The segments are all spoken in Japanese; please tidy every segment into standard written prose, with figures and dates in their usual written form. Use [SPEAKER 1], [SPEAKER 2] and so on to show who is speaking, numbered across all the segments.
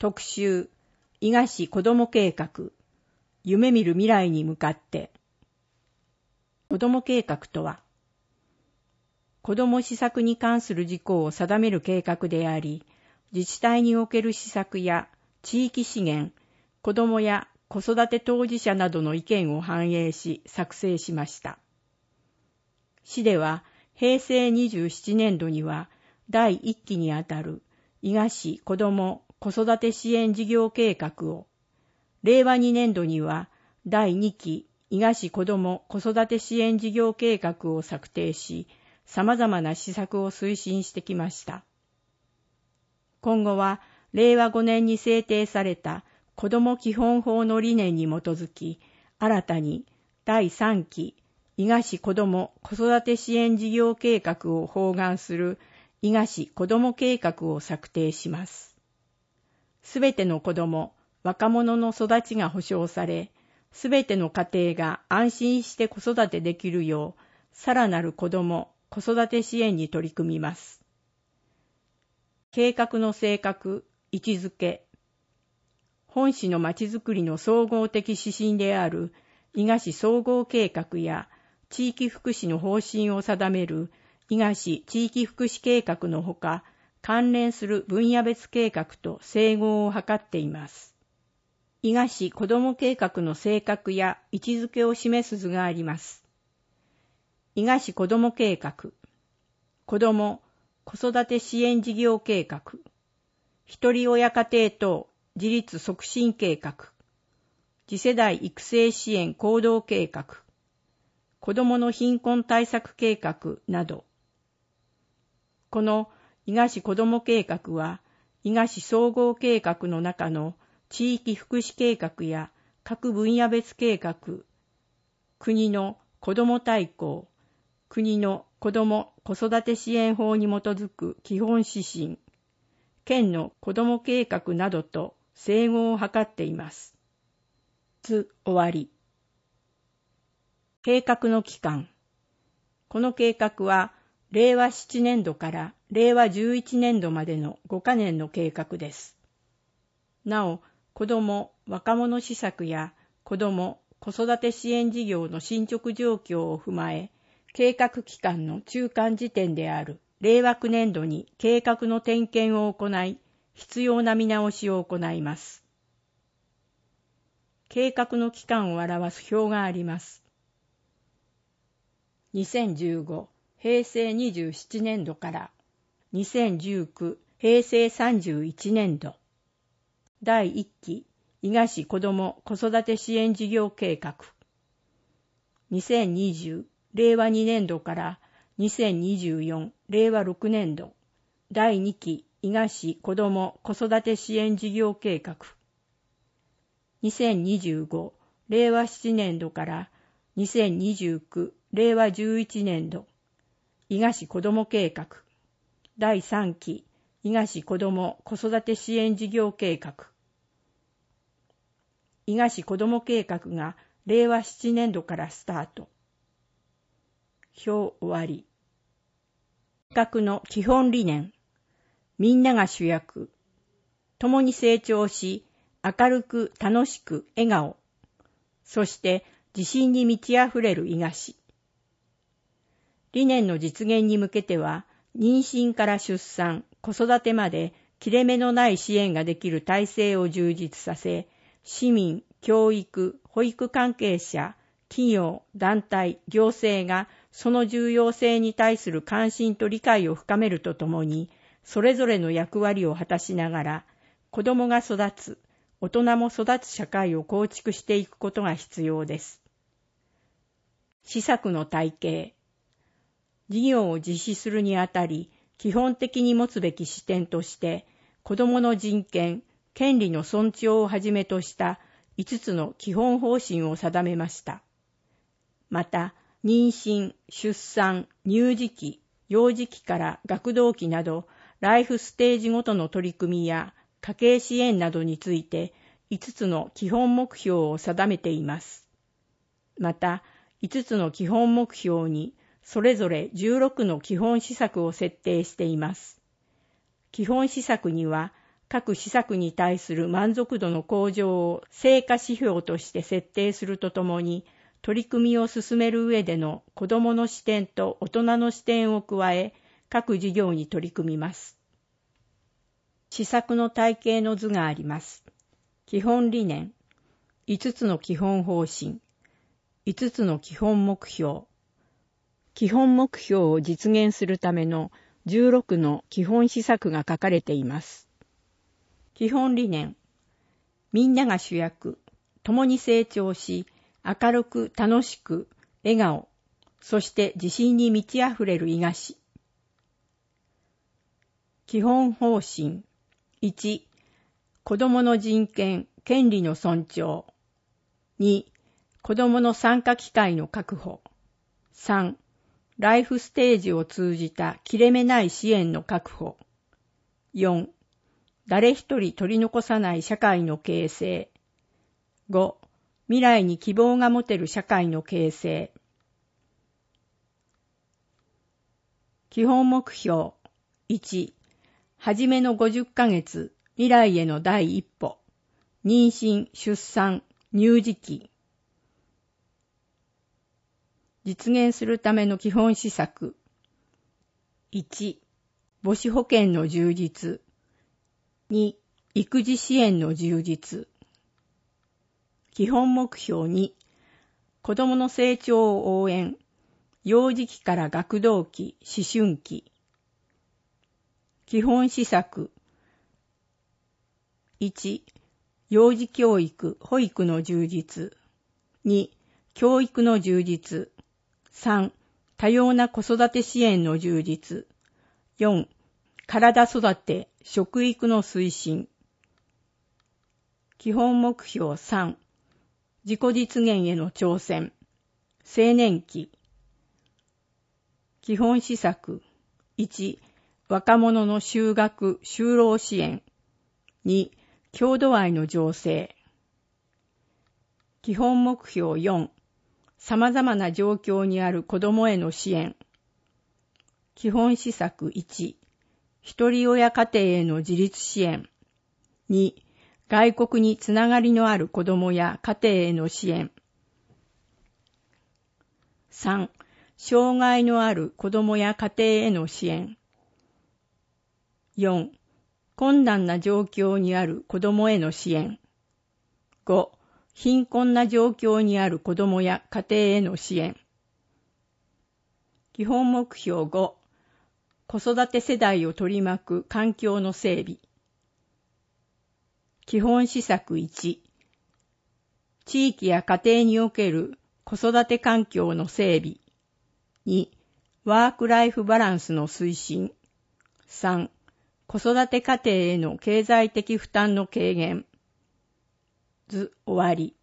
[SPEAKER 1] 特集、伊賀市子ども計画、夢見る未来に向かって。子ども計画とは、子ども施策に関する事項を定める計画であり、自治体における施策や地域資源、子どもや子育て当事者などの意見を反映し作成しました。市では平成27年度には第1期にあたる伊賀市子ども子育て支援事業計画を、令和2年度には第2期伊賀市子ども子育て支援事業計画を策定し、様々な施策を推進してきました。今後は令和5年に制定された子ども基本法の理念に基づき、新たに第3期伊賀市子ども子育て支援事業計画を包含する伊賀市子ども計画を策定します。すべての子ども、若者の育ちが保障され、すべての家庭が安心して子育てできるよう、さらなる子ども、子育て支援に取り組みます。計画の性格、位置づけ。本市のまちづくりの総合的指針である伊賀市総合計画や地域福祉の方針を定める伊賀市地域福祉計画のほか、関連する分野別計画と整合を図っています。伊賀市子ども計画の性格や位置づけを示す図があります。伊賀市子ども計画、子ども子育て支援事業計画、一人親家庭等自立促進計画、次世代育成支援行動計画、子どもの貧困対策計画など。この伊賀市子ども計画は、伊賀市総合計画の中の地域福祉計画や各分野別計画、国の子ども大綱、国の子ども子育て支援法に基づく基本指針、県の子ども計画などと整合を図っています。終わり。計画の期間。この計画は、令和7年度から令和11年度までの5カ年の計画です。なお、子ども・若者施策や子ども・子育て支援事業の進捗状況を踏まえ、計画期間の中間時点である令和9年度に計画の点検を行い、必要な見直しを行います。計画の期間を表す表があります。2015平成27年度から2019平成31年度第1期伊賀市子ども子育て支援事業計画2020令和2年度から2024令和6年度第2期伊賀市子ども子育て支援事業計画2025令和7年度から2029令和11年度伊賀市子ども計画第3期伊賀市子ども子育て支援事業計画伊賀市子ども計画が令和7年度からスタート。表終わり。計画の基本理念。みんなが主役。共に成長し、明るく楽しく笑顔。そして自信に満ち溢れる伊賀市。理念の実現に向けては、妊娠から出産、子育てまで切れ目のない支援ができる体制を充実させ、市民、教育、保育関係者、企業、団体、行政がその重要性に対する関心と理解を深めるとともに、それぞれの役割を果たしながら、子どもが育つ、大人も育つ社会を構築していくことが必要です。施策の体系。事業を実施するにあたり、基本的に持つべき視点として、子どもの人権、権利の尊重をはじめとした5つの基本方針を定めました。また、妊娠、出産、乳児期、幼児期から学童期など、ライフステージごとの取り組みや家計支援などについて5つの基本目標を定めています。また、5つの基本目標にそれぞれ16の基本施策を設定しています。基本施策には、 各施策に対する満足度の向上を成果指標として設定するとともに、取り組みを進める上での子どもの視点と大人の視点を加え、各事業に取り組みます。施策の体系の図があります。基本理念、5つの基本方針、5つの基本目標、基本目標を実現するための16の基本施策が書かれています。基本理念、みんなが主役、共に成長し、明るく楽しく笑顔、そして自信に満ち溢れる伊賀市。基本方針、1、子どもの人権、権利の尊重。2、子どもの参加機会の確保。3、ライフステージを通じた切れ目ない支援の確保。4、誰一人取り残さない社会の形成。5、未来に希望が持てる社会の形成。基本目標。1、初めの50ヶ月、未来への第一歩。妊娠、出産、乳児期。実現するための基本施策。1、母子保険の充実。2、育児支援の充実。基本目標2、子どもの成長を応援。幼児期から学童期、思春期。基本施策。1、幼児教育、保育の充実。2、教育の充実。3、多様な子育て支援の充実。4、体育て、食育の推進。基本目標3、自己実現への挑戦。青年期。基本施策。1、若者の就学・就労支援。2、郷土愛の醸成。基本目標4、様々な状況にある子どもへの支援。基本施策1、一人親家庭への自立支援。2、外国につながりのある子どもや家庭への支援。3、障害のある子どもや家庭への支援。4、困難な状況にある子どもへの支援。5、貧困な状況にある子どもや家庭への支援。基本目標5、子育て世代を取り巻く環境の整備。基本施策1、地域や家庭における子育て環境の整備。2、ワークライフバランスの推進。3、子育て家庭への経済的負担の軽減。図終わり。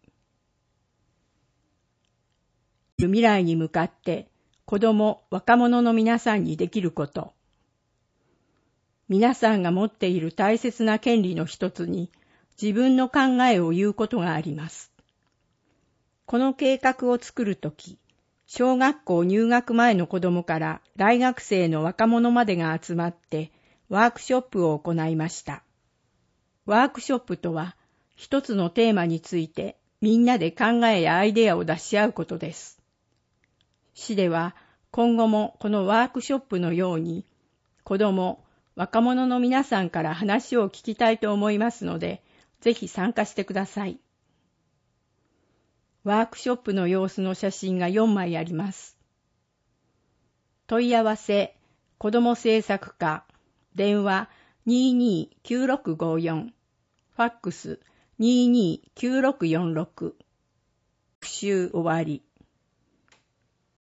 [SPEAKER 1] 未来に向かって子ども・若者の皆さんにできること。皆さんが持っている大切な権利の一つに自分の考えを言うことがあります。この計画を作るとき、小学校入学前の子どもから大学生の若者までが集まってワークショップを行いました。ワークショップとは、一つのテーマについてみんなで考えやアイデアを出し合うことです。市では今後もこのワークショップのように子ども、若者の皆さんから話を聞きたいと思いますので、ぜひ参加してください。ワークショップの様子の写真が4枚あります。問い合わせ、子ども政策課、電話 229654、ファックス 229646。復習終わり。